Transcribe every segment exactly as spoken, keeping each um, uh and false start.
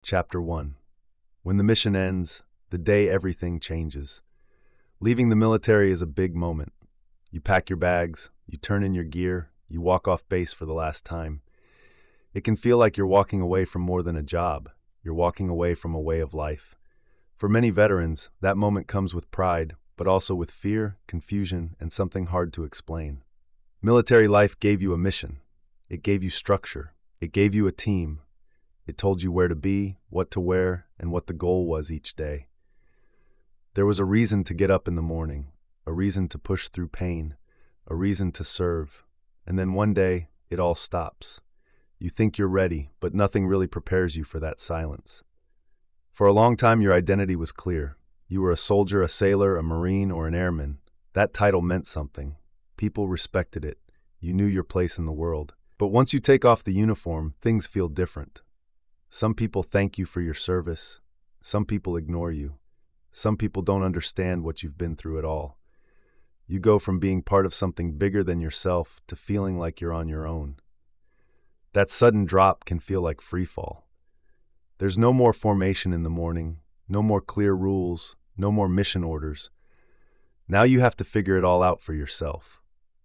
Chapter one. When the mission ends, the day everything changes. Leaving the military is a big moment. You pack your bags, you turn in your gear, you walk off base for the last time. It can feel like you're walking away from more than a job. You're walking away from a way of life. For many veterans, that moment comes with pride, but also with fear, confusion, and something hard to explain. Military life gave you a mission. It gave you structure. It gave you a team. It told you where to be, what to wear, and what the goal was each day. There was a reason to get up in the morning, a reason to push through pain, a reason to serve. And then one day, it all stops. You think you're ready, but nothing really prepares you for that silence. For a long time, your identity was clear. You were a soldier, a sailor, a Marine, or an airman. That title meant something. People respected it. You knew your place in the world. But once you take off the uniform, things feel different. Some people thank you for your service. Some people ignore you. Some people don't understand what you've been through at all. You go from being part of something bigger than yourself to feeling like you're on your own. That sudden drop can feel like free fall. There's no more formation in the morning, no more clear rules, no more mission orders. Now you have to figure it all out for yourself.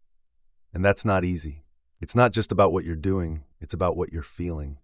And that's not easy. It's not just about what you're doing, it's about what you're feeling.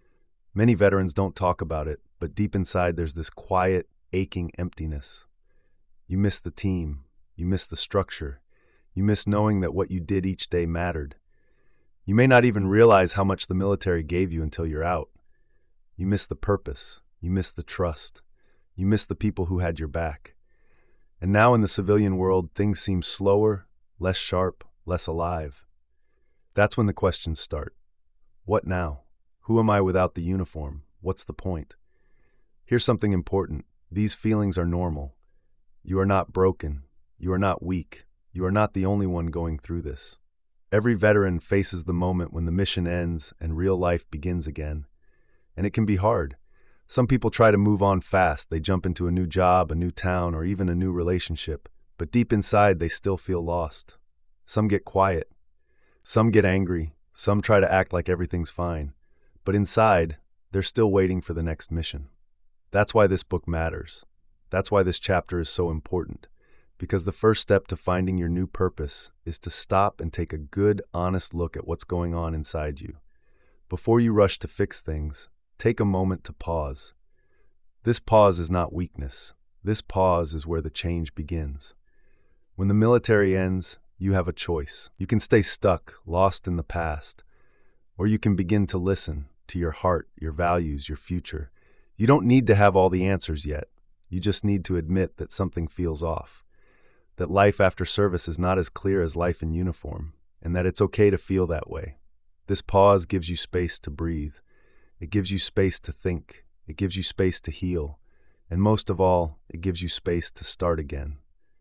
Many veterans don't talk about it, but deep inside there's this quiet, aching emptiness. You miss the team, you miss the structure, you miss knowing that what you did each day mattered. You may not even realize how much the military gave you until you're out. You miss the purpose, you miss the trust, you miss the people who had your back. And now in the civilian world, things seem slower, less sharp, less alive. That's when the questions start. What now? Who am I without the uniform? What's the point? Here's something important. These feelings are normal. You are not broken. You are not weak. You are not the only one going through this. Every veteran faces the moment when the mission ends and real life begins again. And it can be hard. Some people try to move on fast. They jump into a new job, a new town, or even a new relationship. But deep inside, they still feel lost. Some get quiet. Some get angry. Some try to act like everything's fine. But inside, they're still waiting for the next mission. That's why this book matters. That's why this chapter is so important. Because the first step to finding your new purpose is to stop and take a good, honest look at what's going on inside you. Before you rush to fix things, take a moment to pause. This pause is not weakness. This pause is where the change begins. When the military ends, you have a choice. You can stay stuck, lost in the past, or you can begin to listen to your heart, your values, your future. You don't need to have all the answers yet. You just need to admit that something feels off, that life after service is not as clear as life in uniform, and that it's okay to feel that way. This pause gives you space to breathe. It gives you space to think. It gives you space to heal. And most of all, it gives you space to start again.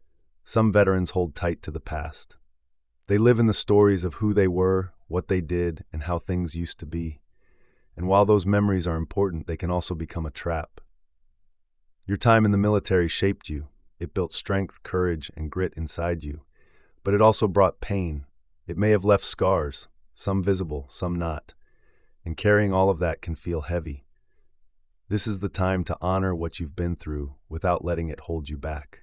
Some veterans hold tight to the past. They live in the stories of who they were, what they did, and how things used to be. And while those memories are important, they can also become a trap. Your time in the military shaped you. It built strength, courage, and grit inside you. But it also brought pain. It may have left scars, some visible, some not. And carrying all of that can feel heavy. This is the time to honor what you've been through without letting it hold you back.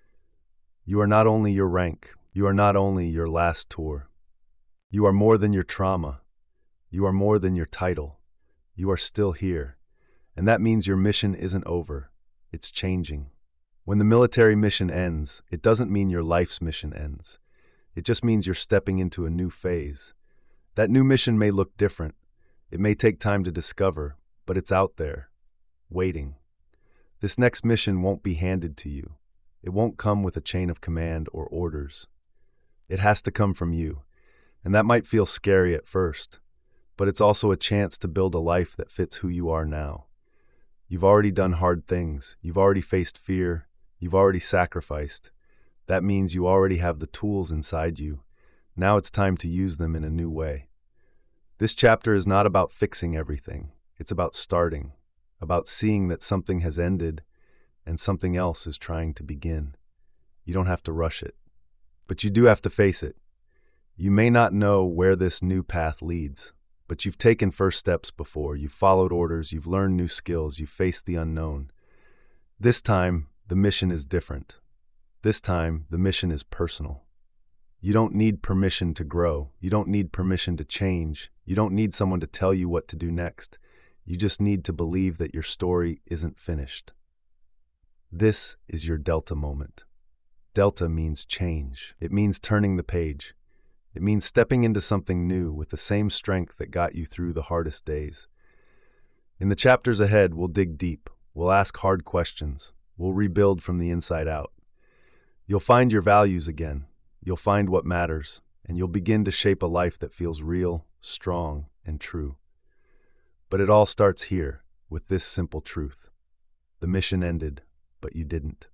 You are not only your rank. You are not only your last tour. You are more than your trauma. You are more than your title. You are still here. And that means your mission isn't over. It's changing. When the military mission ends, it doesn't mean your life's mission ends. It just means you're stepping into a new phase. That new mission may look different. It may take time to discover, but it's out there, waiting. This next mission won't be handed to you. It won't come with a chain of command or orders. It has to come from you, and that might feel scary at first, but it's also a chance to build a life that fits who you are now. You've already done hard things. You've already faced fear. You've already sacrificed. That means you already have the tools inside you. Now it's time to use them in a new way. This chapter is not about fixing everything. It's about starting, about seeing that something has ended and something else is trying to begin. You don't have to rush it, but you do have to face it. You may not know where this new path leads, but you've taken first steps before. You've followed orders, you've learned new skills, you've faced the unknown. This time, the mission is different. This time, the mission is personal. You don't need permission to grow. You don't need permission to change. You don't need someone to tell you what to do next. You just need to believe that your story isn't finished. This is your Delta moment. Delta means change. It means turning the page. It means stepping into something new with the same strength that got you through the hardest days. In the chapters ahead, we'll dig deep. We'll ask hard questions. We'll rebuild from the inside out. You'll find your values again. You'll find what matters, and you'll begin to shape a life that feels real, strong, and true. But it all starts here, with this simple truth. The mission ended, but you didn't.